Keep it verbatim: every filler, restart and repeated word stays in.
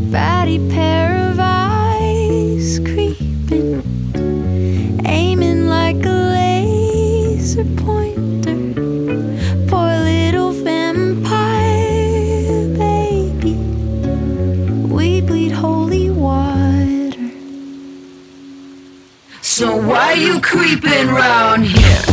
Batty pair of eyes creeping, aiming like a laser pointer. Poor little vampire baby, we bleed holy water. So why you creeping round here?